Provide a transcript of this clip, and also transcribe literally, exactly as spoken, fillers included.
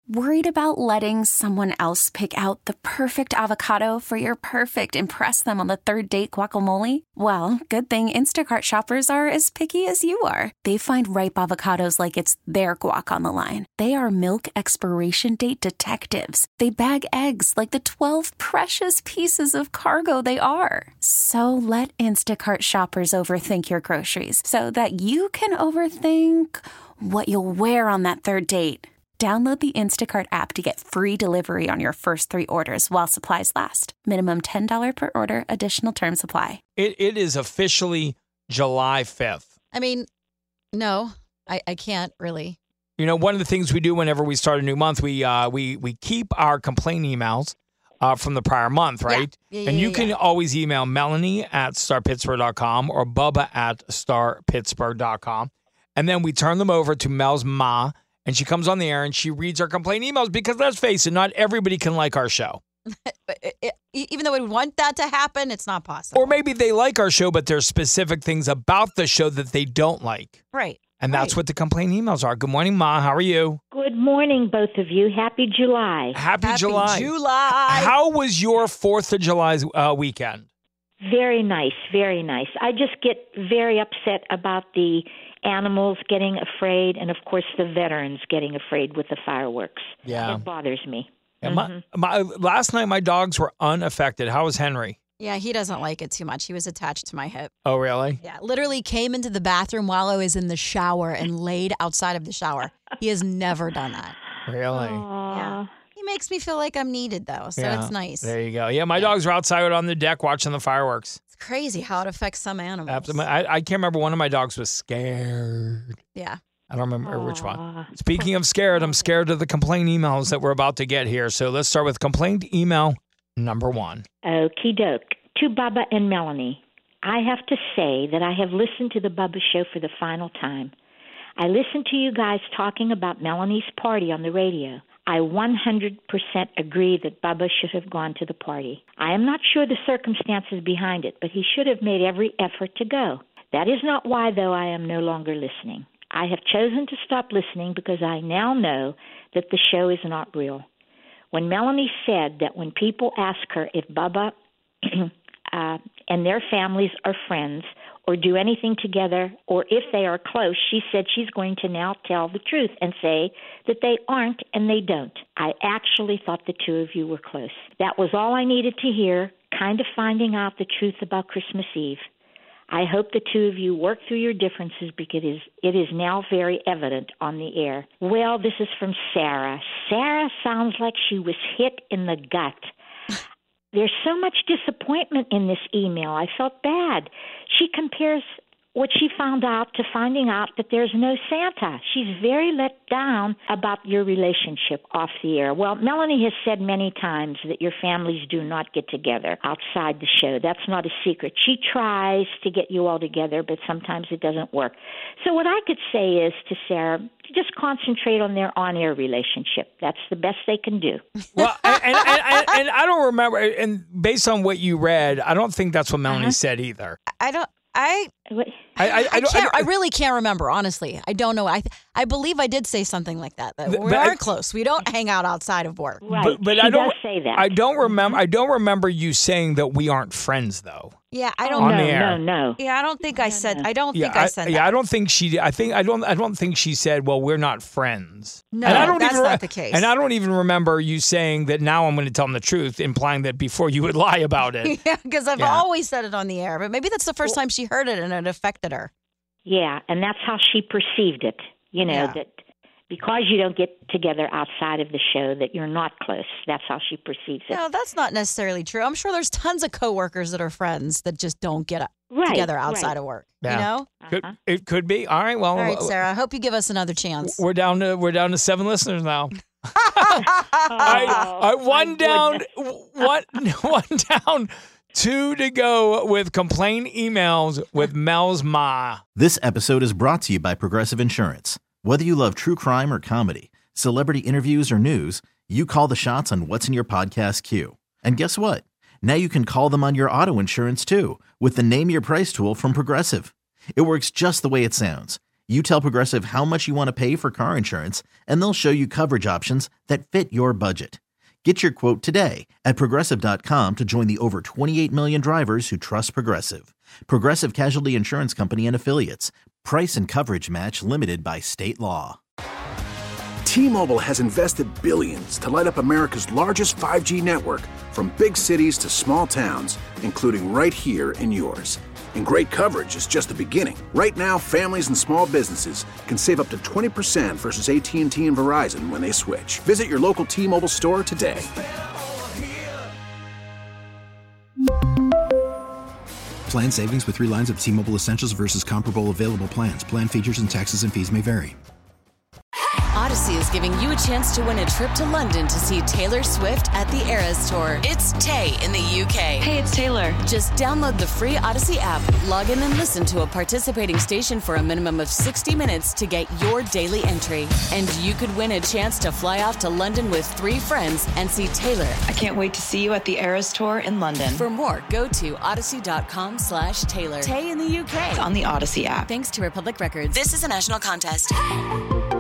Worried about letting someone else pick out the perfect avocado for your perfect impress them on the third date guacamole? Well, good thing Instacart shoppers are as picky as you are. They find ripe avocados like it's their guac on the line. They are milk expiration date detectives. They bag eggs like the twelve precious pieces of cargo they are. So let Instacart shoppers overthink your groceries so that you can overthink what you'll wear on that third date. Download the Instacart app to get free delivery on your first three orders while supplies last. Minimum ten dollars per order. Additional terms apply. It It is officially July fifth. I mean, no, I, I can't really. You know, one of the things we do whenever we start a new month, we uh, we we keep our complaint emails uh, from the prior month, right? Yeah. Yeah, yeah, and you yeah, can yeah. always email Melanie at star pittsburgh dot com or Bubba at star pittsburgh dot com. And then we turn them over to Mel's ma. And she comes on the air and she reads our complaint emails because, let's face it, not everybody can like our show. Even though we want that to happen, it's not possible. Or maybe they like our show, but there's specific things about the show that they don't like. Right. And that's right. what the complaint emails are. Good morning, Ma. How are you? Good morning, both of you. Happy July. Happy, Happy July. July. How was your fourth of July uh, weekend? Very nice, very nice. I just get very upset about the animals getting afraid and, of course, the veterans getting afraid with the fireworks. Yeah. It bothers me. Yeah, mm-hmm. my, my, last night, my dogs were unaffected. How was Henry? Yeah, he doesn't like it too much. He was attached to my hip. Oh, really? Yeah, literally came into the bathroom while I was in the shower and laid outside of the shower. He has never done that. Really? Yeah. He makes me feel like I'm needed, though, so Yeah. it's nice. There you go. Yeah, my Yeah. dogs were outside on the deck watching the fireworks. It's crazy how it affects some animals. Absolutely. I, I can't remember. One of my dogs was scared. Yeah. I don't remember Aw. which one. Speaking of scared, I'm scared of the complaint emails that we're about to get here. So let's start with complaint email number one. Okie doke. To Bubba and Melanie, I have to say that I have listened to the Bubba Show for the final time. I listened to you guys talking about Melanie's party on the radio. I one hundred percent agree that Bubba should have gone to the party. I am not sure the circumstances behind it, but he should have made every effort to go. That is not why, though, I am no longer listening. I have chosen to stop listening because I now know that the show is not real. When Melanie said that when people ask her if Bubba uh, and their families are friends or do anything together, or if they are close, she said she's going to now tell the truth and say that they aren't and they don't. I actually thought the two of you were close. That was all I needed to hear, kind of finding out the truth about Christmas Eve. I hope the two of you work through your differences because it is, it is now very evident on the air. Well, this is from Sarah. Sarah sounds like she was hit in the gut. There's so much disappointment in this email. I felt bad. She compares what she found out to finding out that there's no Santa. She's very let down about your relationship off the air. Well, Melanie has said many times that your families do not get together outside the show. That's not a secret. She tries to get you all together, but sometimes it doesn't work. So what I could say is to Sarah, just concentrate on their on-air relationship. That's the best they can do. Well, and, and, and, and I don't remember, and based on what you read, I don't think that's what Melanie Uh-huh. said either. I don't. I. What- I, I, I, I, don't, can't, I, don't- really can't remember, honestly. I don't know. I I believe I did say something like that. That But- we but are I- close. We don't hang out outside of work. Right. But, but she I don't does say that. I don't remember. I don't remember you saying that we aren't friends, though. Yeah, I Oh, don't. On no, the air. no, no. Yeah, I don't think I said. I don't Yeah, think I, said yeah. that. I don't think she. I think I don't. I don't think she said, "Well, we're not friends." No, and I don't that's even, not the case. And I don't even remember you saying that. Now I'm going to tell them the truth, implying that before you would lie about it. Yeah, because I've Yeah. always said it on the air, but maybe that's the first time she heard it and it affected her. Yeah, and that's how she perceived it, you know, Yeah. that because you don't get together outside of the show that you're not close. That's how she perceives it. No, that's not necessarily true. I'm sure there's tons of coworkers that are friends that just don't get up Right, together outside right. of work. Yeah. You know? Could, Uh-huh. it could be. All right. Well, All right, Sarah. I hope you give us another chance. we're down to we're down to seven listeners now. Oh, I, I my one down, goodness. one one down, two to go with complaint emails with Mel's Ma. This episode is brought to you by Progressive Insurance. Whether you love true crime or comedy, celebrity interviews or news, you call the shots on what's in your podcast queue. And guess what? Now you can call them on your auto insurance too with the Name Your Price tool from Progressive. It works just the way it sounds. You tell Progressive how much you want to pay for car insurance, and they'll show you coverage options that fit your budget. Get your quote today at Progressive dot com to join the over twenty-eight million drivers who trust Progressive. Progressive Casualty Insurance Company and Affiliates. Price and coverage match limited by state law. T-Mobile has invested billions to light up America's largest five G network, from big cities to small towns, including right here in yours. And great coverage is just the beginning. Right now, families and small businesses can save up to twenty percent versus A T and T and Verizon when they switch. Visit your local T-Mobile store today. Plan savings with three lines of T-Mobile Essentials versus comparable available plans. Plan features and taxes and fees may vary. Odyssey is giving you a chance to win a trip to London to see Taylor Swift at the Eras Tour. It's Tay in the U K. Hey, it's Taylor. Just download the free Odyssey app, log in and listen to a participating station for a minimum of sixty minutes to get your daily entry. And you could win a chance to fly off to London with three friends and see Taylor. I can't wait to see you at the Eras Tour in London. For more, go to odyssey.com slash Taylor. Tay in the U K. It's on the Odyssey app. Thanks to Republic Records. This is a national contest.